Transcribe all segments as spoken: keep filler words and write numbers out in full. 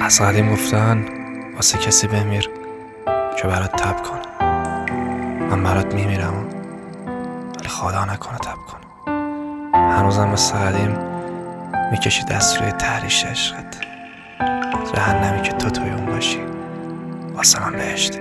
از قدیم گفتن واسه کسی بمیر که برات تب کنه. من برات میمیرم ولی خدا نکنه تب کنه. هنوزم مثل قدیم میکشی دست روی تحریش عشقت، جهنمی که تو توی اون باشی واسه من بهشتی.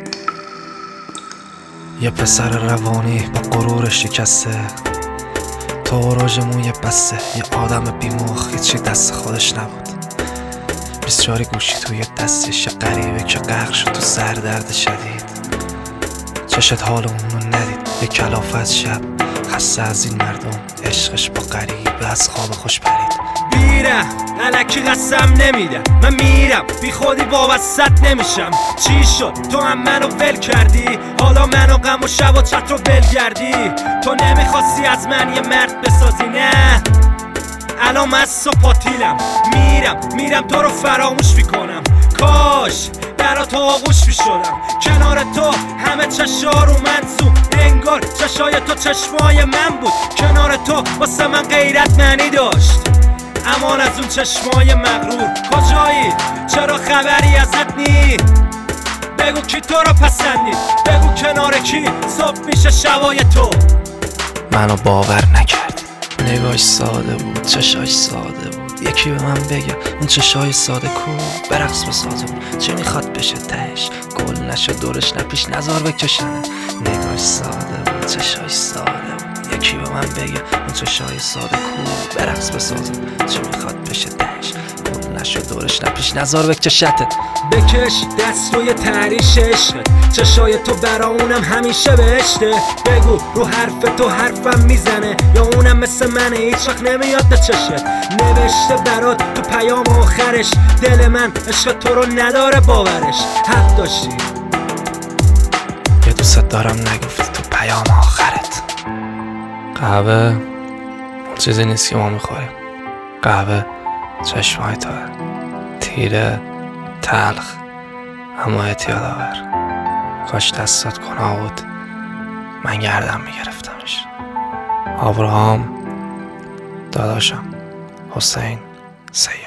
یه پسر روانی با غرورش شکسته، تو اوراژ موی بسته، یه آدم بیمخ هیچی دست خودش نبود. بیست چهار گوشی توی دستش، یه غریبه که غرق شد تو سردرد شدید. چشت حال اونو ندید، یه کلافت شب خسته از این مردم، عشقش با غریبه از خواب خوش پرید. میرم الکی قسم نمیدم، من میرم بی خودی وابستت نمیشم. چی شد تو هم منو ول کردی، حالا منو غم و شب و چت رو بلگردی. تو نمیخواستی از من یه مرد بسازی، نه الان مست و پاتیلم. میرم میرم تو رو فراموش میکنم، کاش برا تو آغوش میشدم. کنار تو همه چشا رو منظوم، انگار چشای تو چشمای من بود. کنار تو واسه من غیرت معنی داشت، امان از اون چشمای مغرور. کجایی؟ چرا خبری ازت نی؟ بگو کی تو رو پسندید، بگو کنار کی صبح میشه شبای تو. منو باور نکردی، نگاهش ساده بود، چشاش ساده بود. یکی به من بگه اون چشای ساده کو برقص بسازم، چه میخواد بشه تهش؟ گل نشه دورش نپیش نزار بکشنه. نگاهش ساده بود، چشاش ساده بود. یکی به من بگه اون چشای ساده کو برقص بسازم، چه میخواد بشه تهش؟ گل نشه دورش نپیش نزار بکشته. بکش دست روی تحریش عشقت، چشای تو برا اونم همیشه بهشته. بگو رو حرف تو حرفم میزنه یا اونم مثل منه هیچ وقت نمیاد به چشت. نوشته برات تو پیام آخرش، دل من عشق تو رو نداره باورش. حق داشتی یه دوست دارم نگفتی تو پیام آخرت. قهوه اون چیزی نیست که ما میخوریم، قهوه چشمای توه، تیره تلخ اما اعتیاد آور. کاش دستات گناه بود من گردم میگرفتمش. آبراهام داداشم، حسین سید.